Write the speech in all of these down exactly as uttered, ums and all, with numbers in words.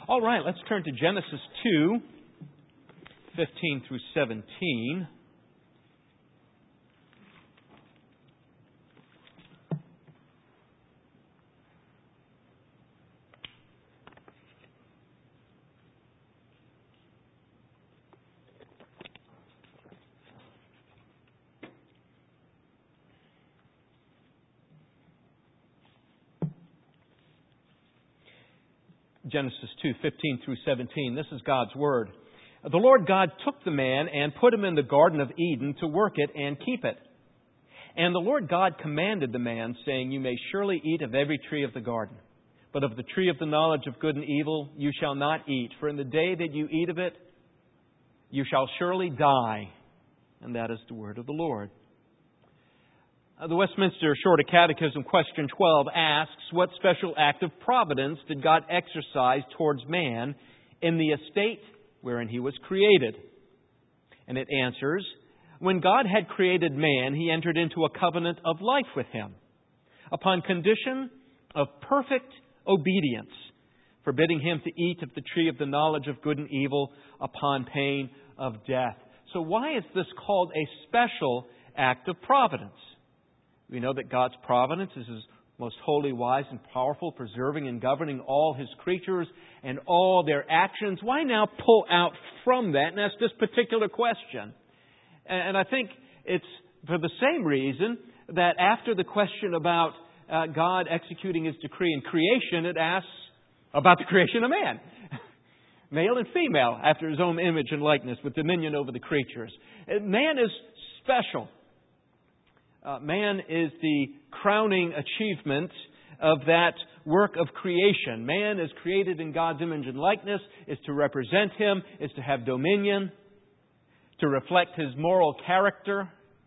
All right, let's turn to Genesis two, fifteen through seventeen. Genesis two, fifteen through seventeen. This is God's Word. The Lord God took the man and put him in the Garden of Eden to work it and keep it. And the Lord God commanded the man, saying, You may surely eat of every tree of the garden, but of the tree of the knowledge of good and evil you shall not eat. For in the day that you eat of it, you shall surely die. And that is the word of the Lord. The Westminster Shorter Catechism, question twelve, asks, What special act of providence did God exercise towards man in the estate wherein he was created? And it answers, When God had created man, He entered into a covenant of life with him, upon condition of perfect obedience, forbidding him to eat of the tree of the knowledge of good and evil upon pain of death. So why is this called a special act of providence? We know that God's providence is His most holy, wise, and powerful, preserving and governing all His creatures and all their actions. Why now pull out from that and ask this particular question? And I think it's for the same reason that after the question about uh, God executing His decree in creation, it asks about the creation of man. Male and female, after His own image and likeness, with dominion over the creatures. Man is special. Uh, man is the crowning achievement of that work of creation. Man is created in God's image and likeness, is to represent Him, is to have dominion, to reflect His moral character.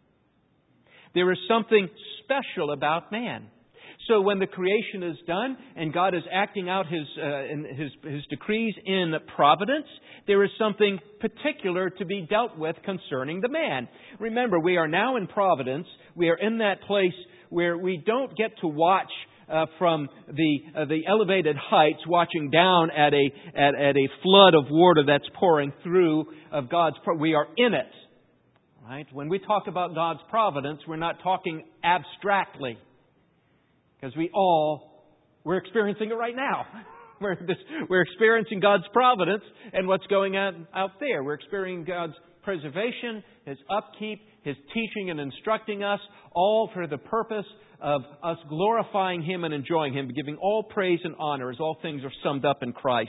There is something special about man. So when the creation is done and God is acting out His, uh, in his, his decrees in providence, there is something particular to be dealt with concerning the man. Remember, we are now in providence. We are in that place where we don't get to watch uh, from the uh, the elevated heights, watching down at a at, at a flood of water that's pouring through of God's. Pro- we are in it, right? When we talk about God's providence, we're not talking abstractly. Because we all, we're experiencing it right now. We're, this, we're experiencing God's providence and what's going on out there. We're experiencing God's preservation, His upkeep, His teaching and instructing us, all for the purpose of us glorifying Him and enjoying Him, giving all praise and honor as all things are summed up in Christ.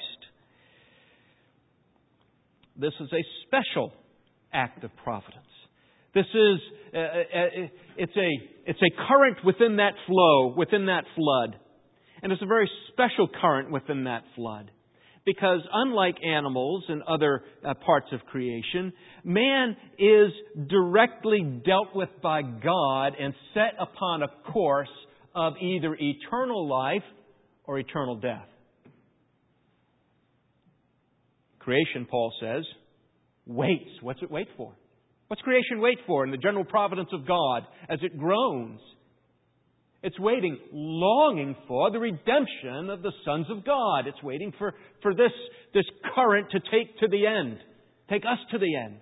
This is a special act of providence. This is, uh, uh, it's a, it's a current within that flow, within that flood. And it's a very special current within that flood. Because unlike animals and other uh, parts of creation, man is directly dealt with by God and set upon a course of either eternal life or eternal death. Creation, Paul says, waits. What's it wait for? What's creation wait for in the general providence of God as it groans? It's waiting, longing for the redemption of the sons of God. It's waiting for, for this, this current to take to the end, take us to the end.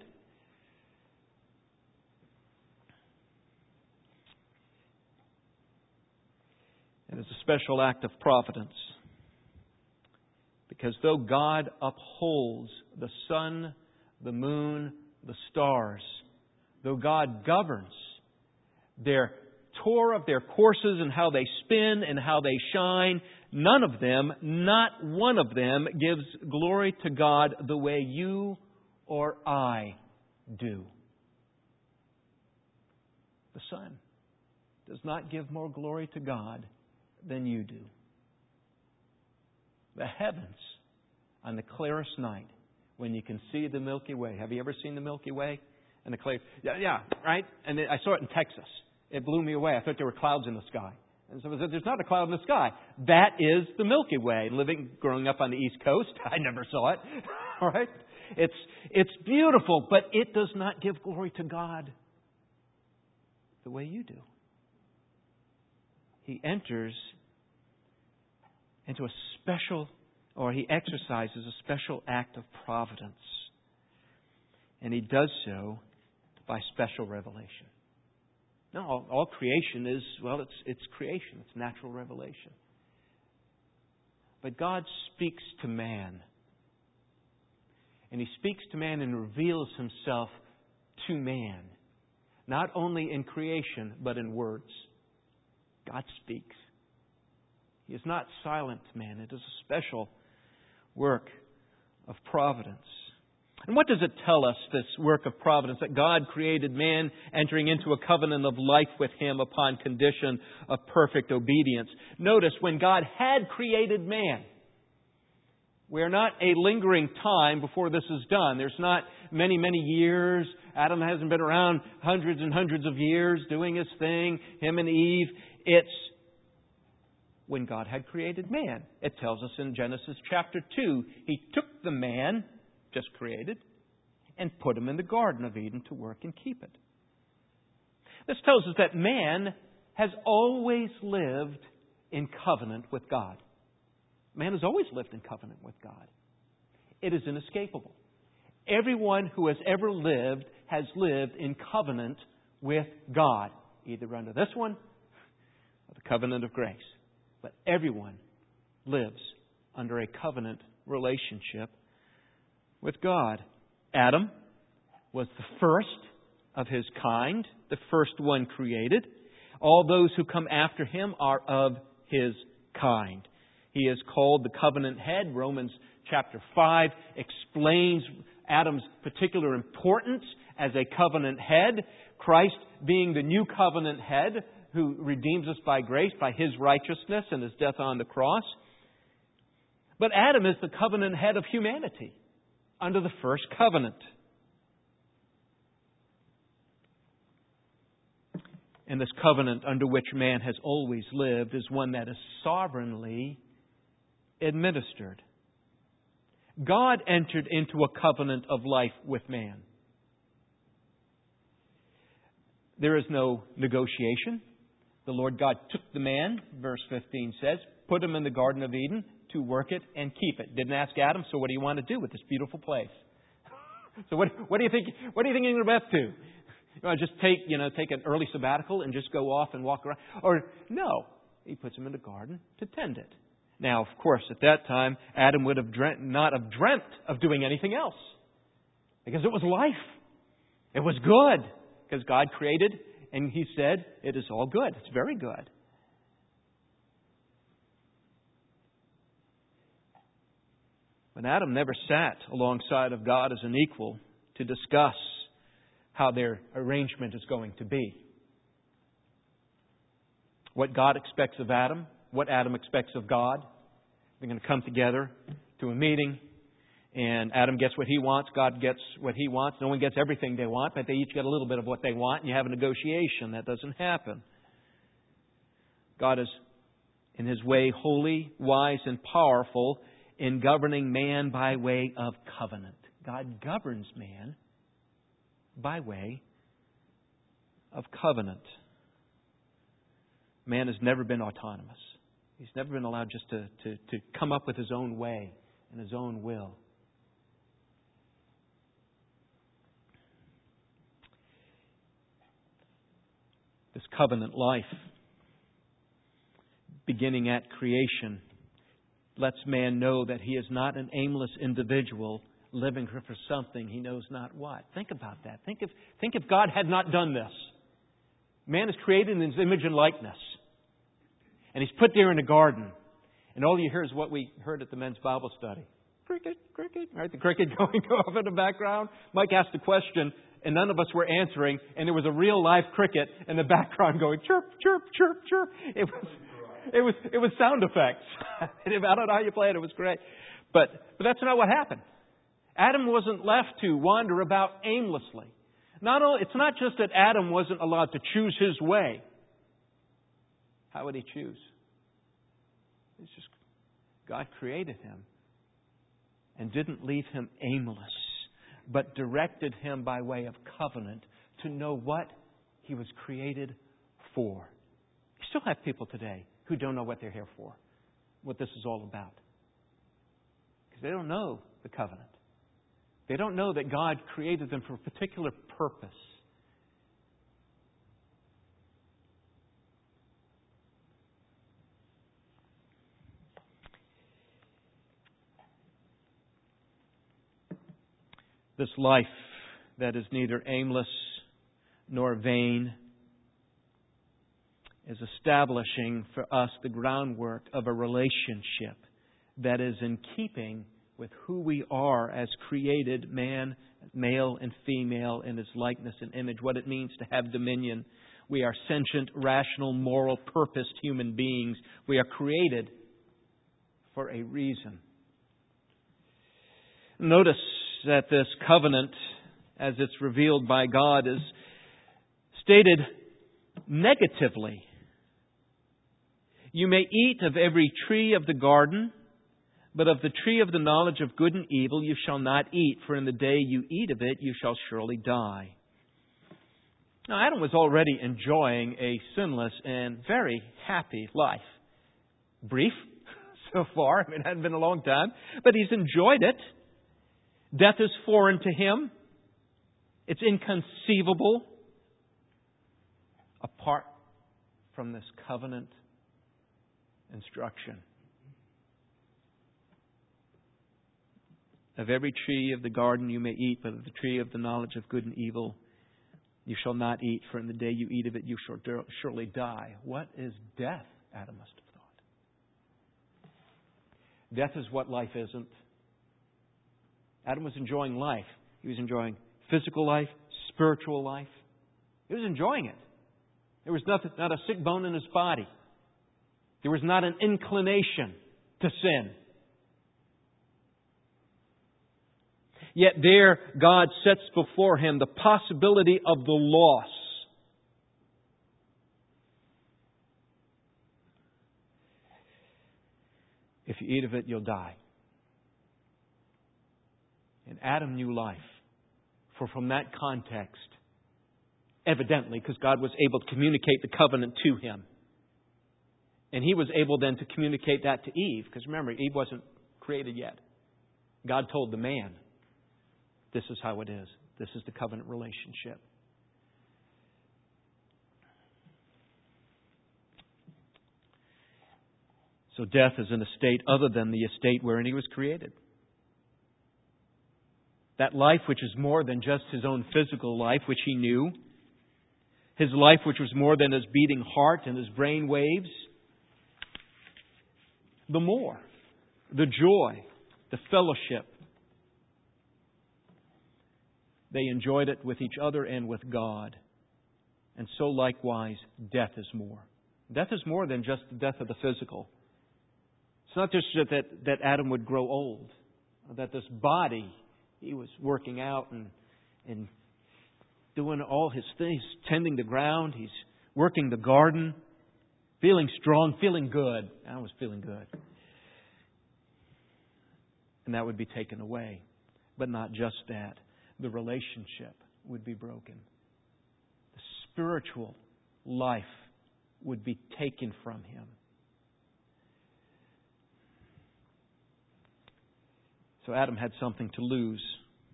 It is a special act of providence. Because though God upholds the sun, the moon, the stars, though God governs their tour of their courses and how they spin and how they shine, none of them, not one of them, gives glory to God the way you or I do. The sun does not give more glory to God than you do. The heavens on the clearest night, when you can see the Milky Way. Have you ever seen the Milky Way? And the clear, yeah, yeah, right? And I saw it in Texas. It blew me away. I thought there were clouds in the sky. And so I said, there's not a cloud in the sky. That is the Milky Way. Living, growing up on the East Coast, I never saw it. All right? It's, it's beautiful, but it does not give glory to God the way you do. He enters into a special or He exercises a special act of providence. And He does so by special revelation. No, all, all creation is, well, it's, it's creation. It's natural revelation. But God speaks to man. And He speaks to man and reveals Himself to man. Not only in creation, but in words. God speaks. He is not silent to man. It is a special work of providence. And what does it tell us, this work of providence, that God created man entering into a covenant of life with Him upon condition of perfect obedience? Notice, when God had created man, we are not a lingering time before this is done. There's not many, many years. Adam hasn't been around hundreds and hundreds of years doing his thing, him and Eve. It's when God had created man. It tells us in Genesis chapter two, He took the man, just created, and put him in the Garden of Eden to work and keep it. This tells us that man has always lived in covenant with God. Man has always lived in covenant with God. It is inescapable. Everyone who has ever lived has lived in covenant with God, either under this one or the covenant of grace. But everyone lives under a covenant relationship with God. Adam was the first of his kind, the first one created. All those who come after him are of his kind. He is called the covenant head. Romans chapter five explains Adam's particular importance as a covenant head. Christ being the new covenant head who redeems us by grace, by His righteousness and His death on the cross. But Adam is the covenant head of humanity under the first covenant. And this covenant under which man has always lived is one that is sovereignly administered. God entered into a covenant of life with man. There is no negotiation. The Lord God took the man, verse fifteen says, put him in the Garden of Eden to work it and keep it. Didn't ask Adam, so what do you want to do with this beautiful place? So what, what do you think? What do you think you're about to do? You want to just take, you know, take an early sabbatical and just go off and walk around? Or no, He puts him in the garden to tend it. Now, of course, at that time, Adam would have dreamt, not have dreamt of doing anything else, because it was life. It was good, because God created, and He said, "It is all good. It's very good." But Adam never sat alongside of God as an equal to discuss how their arrangement is going to be. What God expects of Adam, what Adam expects of God. They're going to come together to a meeting, and Adam gets what he wants, God gets what he wants. No one gets everything they want, but they each get a little bit of what they want, and you have a negotiation. That doesn't happen. God is, in His way, holy, wise, and powerful in governing man by way of covenant. God governs man by way of covenant. Man has never been autonomous. He's never been allowed just to, to, to come up with his own way and his own will. This covenant life, beginning at creation, lets man know that he is not an aimless individual living for something he knows not what. Think about that. Think if, think if God had not done this. Man is created in His image and likeness. And He's put there in a garden. And all you hear is what we heard at the men's Bible study. Cricket, cricket. Right? The cricket going off in the background. Mike asked a question, and none of us were answering. And there was a real live cricket in the background going chirp, chirp, chirp, chirp. It was, it was, it was sound effects. I don't know how you play it. It was great. But, but that's not what happened. Adam wasn't left to wander about aimlessly. Not only, it's not just that Adam wasn't allowed to choose his way. How would he choose? It's just God created him and didn't leave him aimless, but directed him by way of covenant to know what he was created for. You still have people today who don't know what they're here for, what this is all about. They don't know the covenant. They don't know that God created them for a particular purpose. This life that is neither aimless nor vain is establishing for us the groundwork of a relationship that is in keeping with who we are as created man, male and female in His likeness and image, what it means to have dominion. We are sentient, rational, moral, purposed human beings. We are created for a reason. Notice that this covenant, as it's revealed by God, is stated negatively. You may eat of every tree of the garden, but of the tree of the knowledge of good and evil you shall not eat, for in the day you eat of it you shall surely die. Now, Adam was already enjoying a sinless and very happy life. Brief so far. I mean, it hadn't been a long time, but he's enjoyed it. Death is foreign to him. It's inconceivable apart from this covenant instruction. Of every tree of the garden you may eat, but of the tree of the knowledge of good and evil you shall not eat, for in the day you eat of it you shall surely die. What is death? Adam must have thought. Death is what life isn't. Adam was enjoying life. He was enjoying physical life, spiritual life. He was enjoying it. There was nothing, not a sick bone in his body. There was not an inclination to sin. Yet there God sets before him the possibility of the loss. If you eat of it, you'll die. And Adam knew life. For from that context, evidently, because God was able to communicate the covenant to him. And he was able then to communicate that to Eve. Because remember, Eve wasn't created yet. God told the man, this is how it is. This is the covenant relationship. So death is an estate other than the estate wherein he was created. That life which is more than just his own physical life, which he knew. His life which was more than his beating heart and his brain waves. The more. The joy. The fellowship. They enjoyed it with each other and with God. And so likewise, death is more. Death is more than just the death of the physical. It's not just that, that Adam would grow old. Or that this body, he was working out and, and doing all his things, tending the ground. He's working the garden, feeling strong, feeling good. Adam was feeling good. And that would be taken away. But not just that. The relationship would be broken. The spiritual life would be taken from him. So Adam had something to lose.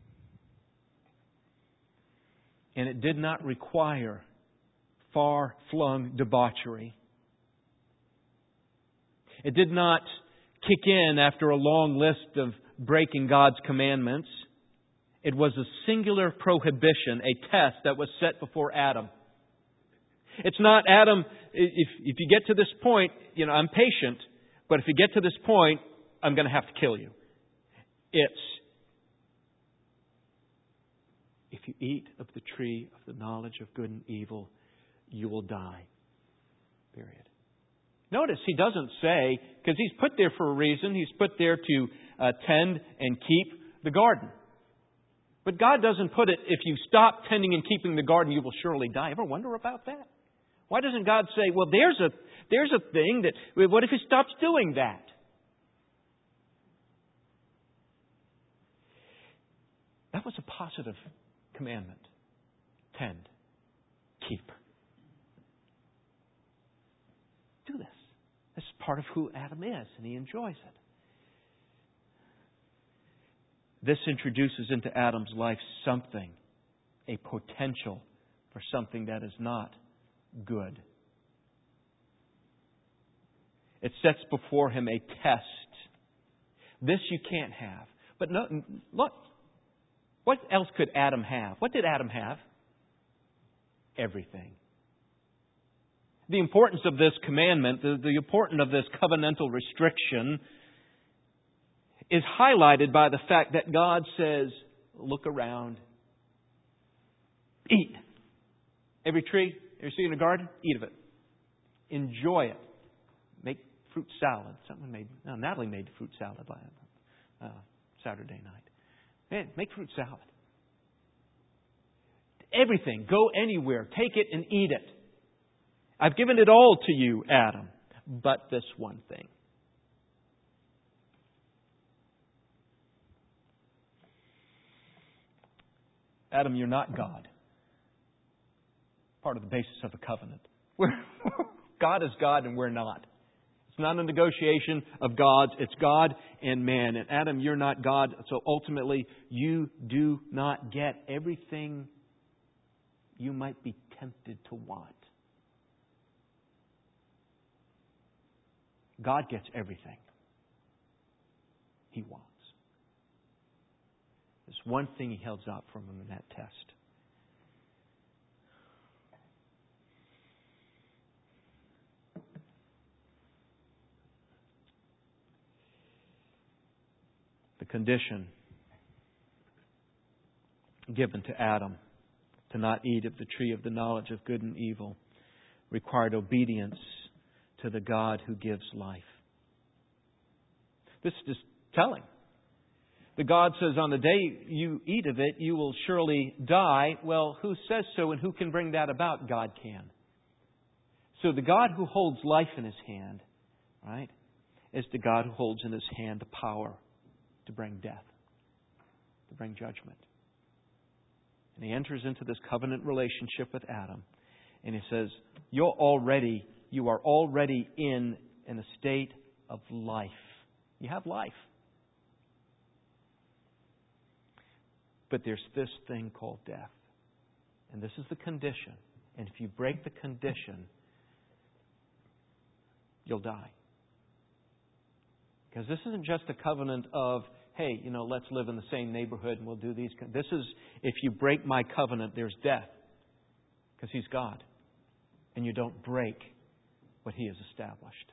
And it did not require far-flung debauchery. It did not kick in after a long list of breaking God's commandments. It was a singular prohibition, a test that was set before Adam. It's not, Adam, if, if you get to this point, you know, I'm patient, but if you get to this point, I'm going to have to kill you. It's, if you eat of the tree of the knowledge of good and evil, you will die. Period. Notice he doesn't say, because he's put there for a reason, he's put there to uh, tend and keep the garden. But God doesn't put it, if you stop tending and keeping the garden, you will surely die. Ever wonder about that? Why doesn't God say, well, there's a there's a thing that, what if he stops doing that? That was a positive commandment. Tend. Keep. Do this. This is part of who Adam is, and he enjoys it. this introduces into Adam's life something, a potential for something that is not good. It sets before him a test. This you can't have. But no, look, what else could Adam have? What did Adam have? Everything. The importance of this commandment, the, the importance of this covenantal restriction is highlighted by the fact that God says, look around, eat. Every tree you see in a garden, eat of it. Enjoy it. Make fruit salad. Someone made, no, Natalie made fruit salad last uh, Saturday night. Man, make fruit salad. Everything. Go anywhere. Take it and eat it. I've given it all to you, Adam, but this one thing. Adam, you're not God. Part of the basis of the covenant. We're, God is God and we're not. It's not a negotiation of gods. It's God and man. And Adam, you're not God. So ultimately, you do not get everything you might be tempted to want. God gets everything He wants. There's one thing He held out from him in that test. The condition given to Adam to not eat of the tree of the knowledge of good and evil required obedience to the God who gives life. This is just telling. The God says, on the day you eat of it, you will surely die. Well, who says so and who can bring that about? God can. So the God who holds life in His hand, right, is the God who holds in His hand the power to bring death, to bring judgment. And He enters into this covenant relationship with Adam. And He says, you're already, you are already in an state of life. You have life. But there's this thing called death. And this is the condition. And if you break the condition, you'll die. Because this isn't just a covenant of, hey, you know, let's live in the same neighborhood and we'll do these. This is, if you break my covenant, there's death. Because He's God. And you don't break what He has established.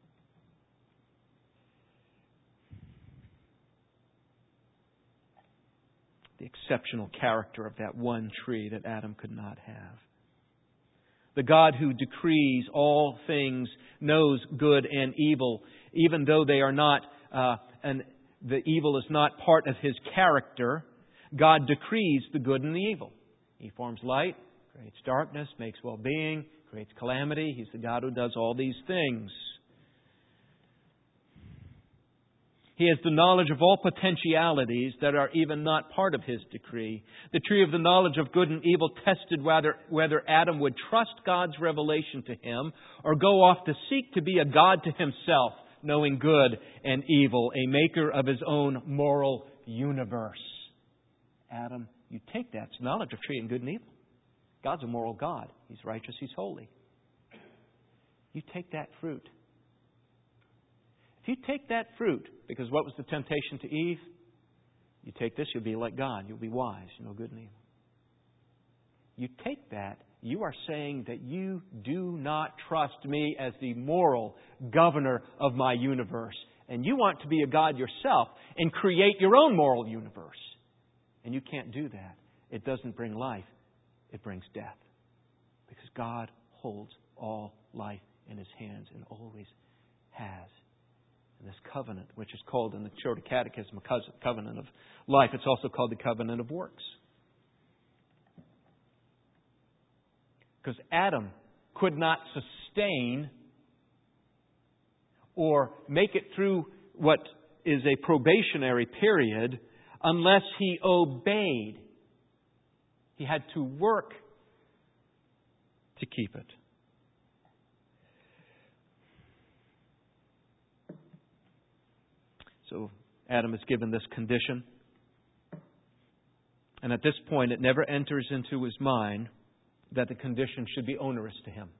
The exceptional character of that one tree that Adam could not have. The God who decrees all things, knows good and evil, even though they are not, uh, and the evil is not part of His character. God decrees the good and the evil. He forms light, creates darkness, makes well-being, creates calamity. He's the God who does all these things. He has the knowledge of all potentialities that are even not part of His decree. The tree of the knowledge of good and evil tested whether, whether Adam would trust God's revelation to him or go off to seek to be a God to himself, knowing good and evil, a maker of his own moral universe. Adam, you take that. It's knowledge of tree and good and evil. God's a moral God. He's righteous. He's holy. You take that fruit. If you take that fruit, because what was the temptation to Eve? You take this, you'll be like God. You'll be wise. You know good and evil. You take that, you are saying that you do not trust me as the moral governor of my universe. And you want to be a God yourself and create your own moral universe. And you can't do that. It doesn't bring life. It brings death. Because God holds all life in His hands and always has. This covenant, which is called in the Shorter Catechism a covenant of life. It's also called the covenant of works. Because Adam could not sustain or make it through what is a probationary period unless he obeyed. He had to work to keep it. So Adam is given this condition. And at this point, it never enters into his mind that the condition should be onerous to him.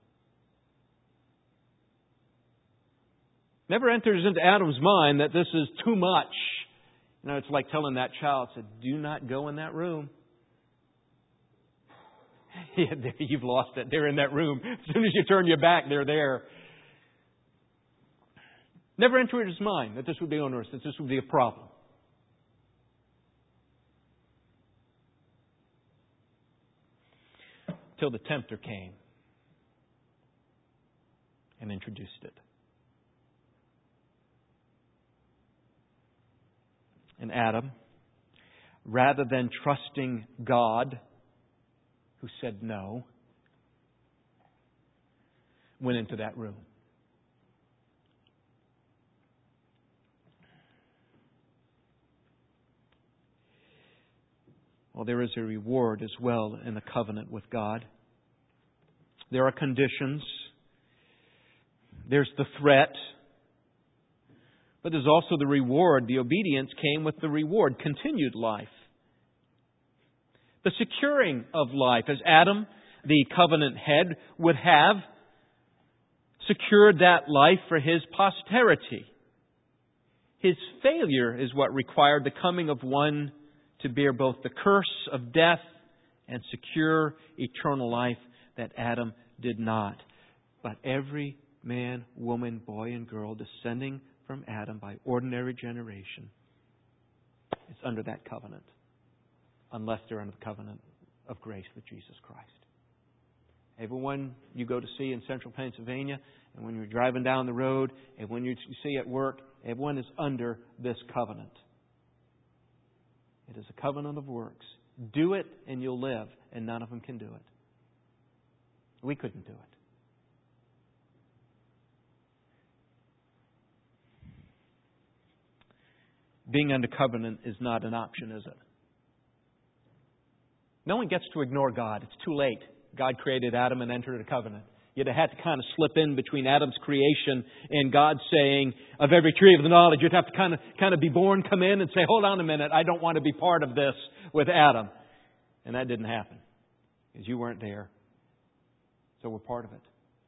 Never enters into Adam's mind that this is too much. You know, it's like telling that child, said, do not go in that room. Yeah, you've lost it. They're in that room. As soon as you turn your back, they're there. Never entered his mind that this would be onerous, that this would be a problem. Till the tempter came and introduced it. And Adam, rather than trusting God, who said no, went into that room. Well, there is a reward as well in the covenant with God. There are conditions. There's the threat. But there's also the reward. The obedience came with the reward, continued life. The securing of life, as Adam, the covenant head, would have secured that life for his posterity. His failure is what required the coming of one to bear both the curse of death and secure eternal life that Adam did not. But every man, woman, boy, and girl descending from Adam by ordinary generation is under that covenant, unless they're under the covenant of grace with Jesus Christ. Everyone you go to see in central Pennsylvania, and when you're driving down the road, and when you see at work, everyone is under this covenant. It is a covenant of works. Do it and you'll live, and none of them can do it. We couldn't do it. Being under covenant is not an option, is it? No one gets to ignore God. It's too late. God created Adam and entered a covenant. You'd have had to kind of slip in between Adam's creation and God saying, of every tree of the knowledge, you'd have to kind of kind of be born, come in and say, hold on a minute, I don't want to be part of this with Adam. And that didn't happen because you weren't there. So we're part of it.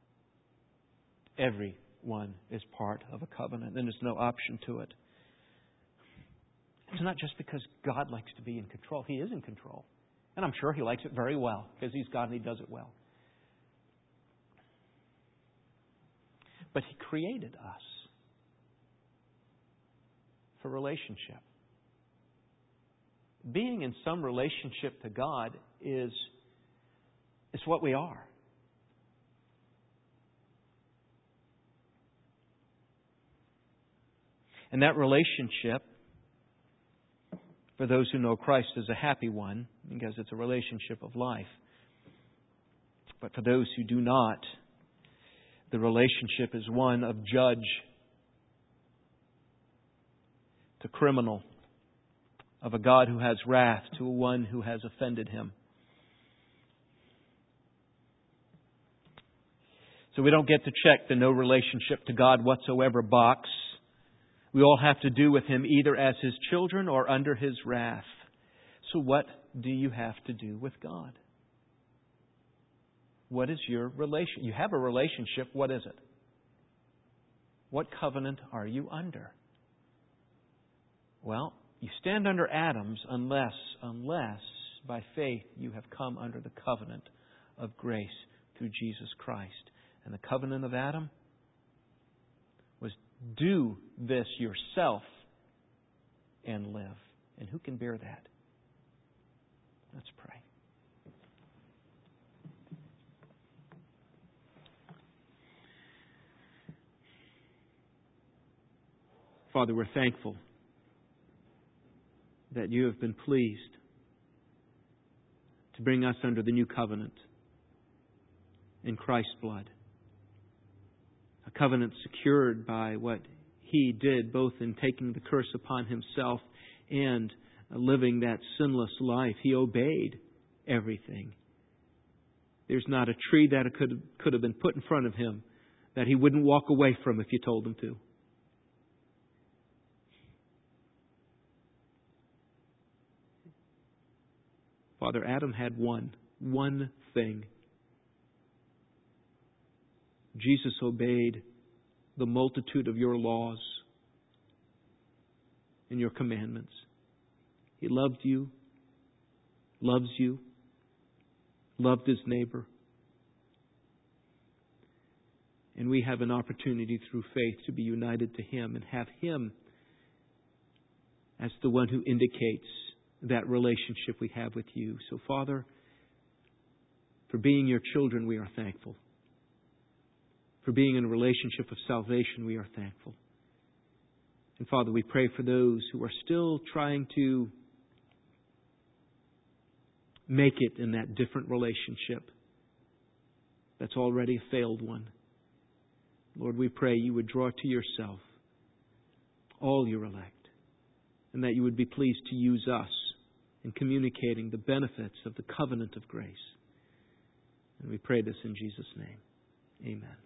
Everyone is part of a covenant, and there's no option to it. It's not just because God likes to be in control. He is in control. And I'm sure He likes it very well because He's God and He does it well. But He created us for relationship. Being in some relationship to God is, is what we are. And that relationship, for those who know Christ, is a happy one because it's a relationship of life. But for those who do not, the relationship is one of judge to criminal, of a God who has wrath to one who has offended Him. So we don't get to check the no relationship to God whatsoever box. We all have to do with Him either as His children or under His wrath. So what do you have to do with God? What is your relation? You have a relationship. What is it? What covenant are you under? Well, you stand under Adam's unless, unless by faith you have come under the covenant of grace through Jesus Christ. And the covenant of Adam was do this yourself and live. And who can bear that? Let's pray. Father, we're thankful that You have been pleased to bring us under the new covenant in Christ's blood. A covenant secured by what He did, both in taking the curse upon Himself and living that sinless life. He obeyed everything. There's not a tree that could, could have been put in front of Him that He wouldn't walk away from if you told Him to. Father, Adam had one, one thing. Jesus obeyed the multitude of your laws and your commandments. He loved you, loves you, loved his neighbor. And we have an opportunity through faith to be united to Him and have Him as the one who indicates that relationship we have with you. So, Father, for being your children, we are thankful. For being in a relationship of salvation, we are thankful. And Father, we pray for those who are still trying to make it in that different relationship that's already a failed one. Lord, we pray you would draw to yourself all your elect, and that you would be pleased to use us in communicating the benefits of the covenant of grace. And we pray this in Jesus' name. Amen.